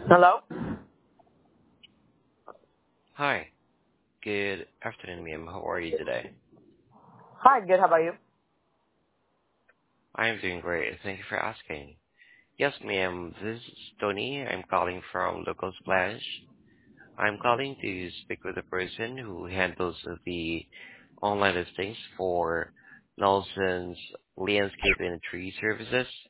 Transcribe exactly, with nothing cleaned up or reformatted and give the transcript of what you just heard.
Hello? Hi. Good afternoon, ma'am. How are you today? Hi, good. How about you? I am doing great. Thank you for asking. Yes, ma'am. This is Tony. I'm calling from Local Splash. I'm calling to speak with the person who handles the online listings for Nelson's landscape and tree services.